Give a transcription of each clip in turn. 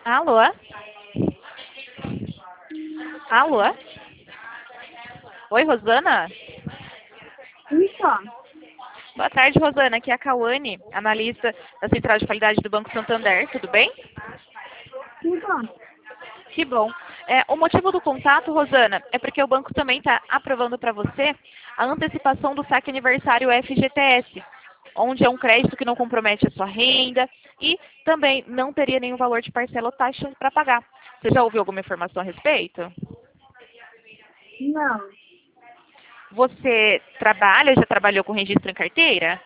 Alô? Alô? Oi, Rosana? Isso, Boa tarde, Rosana. Aqui é a Cauane, analista da Central de Qualidade do Banco Santander. Tudo bem? tudo. Que bom. O motivo do contato, Rosana, é porque o banco também está aprovando para você a antecipação do saque aniversário FGTS, onde é um crédito que não compromete a sua renda e também não teria nenhum valor de parcela ou taxa para pagar. Você já ouviu alguma informação a respeito? Não, Você trabalha, já trabalhou com registro em carteira?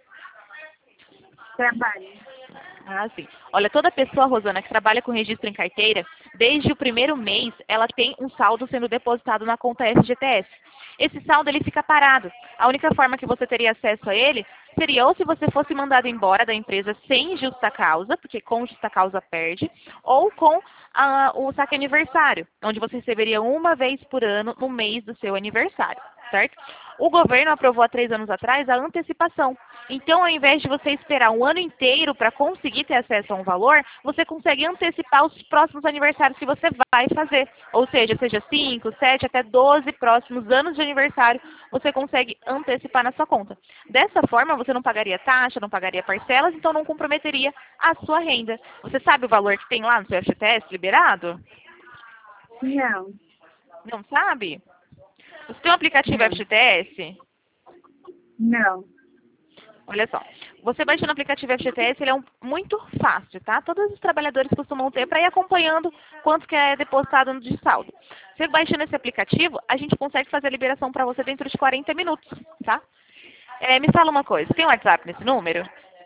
trabalho. Ah, sim. Olha, toda pessoa, Rosana, que trabalha com registro em carteira, desde o primeiro mês, ela tem um saldo sendo depositado na conta FGTS. Esse saldo, ele fica parado. A única forma que você teria acesso a ele seria ou se você fosse mandado embora da empresa sem justa causa, porque com justa causa perde, ou com o saque aniversário, onde você receberia uma vez por ano no mês do seu aniversário, certo? O governo aprovou há 3 anos atrás a antecipação. Então, ao invés de você esperar um ano inteiro para conseguir ter acesso a um valor, você consegue antecipar os próximos aniversários que você vai fazer. Ou seja 5, 7, até 12 próximos anos de aniversário, você consegue antecipar na sua conta. Dessa forma, você não pagaria taxa, não pagaria parcelas, então não comprometeria a sua renda. Você sabe o valor que tem lá no seu FGTS liberado? Não, Não sabe? Você tem um aplicativo não, FGTS? não. Olha só, você baixando o aplicativo FGTS, ele é muito fácil, tá? Todos os trabalhadores costumam ter para ir acompanhando quanto que é depositado no de saldo. Você baixando esse aplicativo, a gente consegue fazer a liberação para você dentro de 40 minutos, tá? Me fala uma coisa, tem WhatsApp nesse número?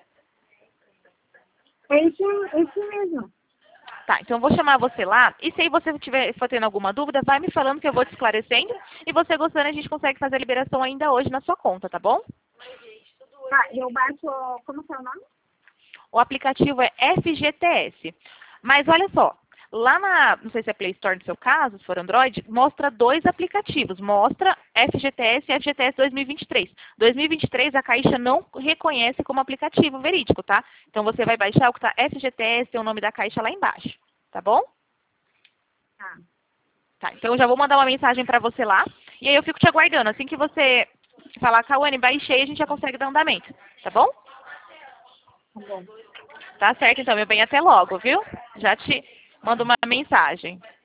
Esse mesmo. Tá, então eu vou chamar você lá, e se aí você for tendo alguma dúvida, vai me falando que eu vou te esclarecendo, e você gostando, a gente consegue fazer a liberação ainda hoje na sua conta, tá bom? Tá, eu baixo, como que é o nome? O aplicativo é FGTS. Mas olha só, lá não sei se é Play Store no seu caso, se for Android, mostra dois aplicativos. Mostra FGTS e FGTS 2023. 2023 a Caixa não reconhece como aplicativo verídico, tá? Então você vai baixar o que está FGTS, tem o nome da Caixa lá embaixo, tá bom? Tá, Tá, então eu já vou mandar uma mensagem para você lá. E aí eu fico te aguardando. Assim que você falar, Cauane, baixei, a gente já consegue dar andamento, tá bom? tá bom. Tá certo, então, meu bem, até logo, viu? Já te mando uma mensagem.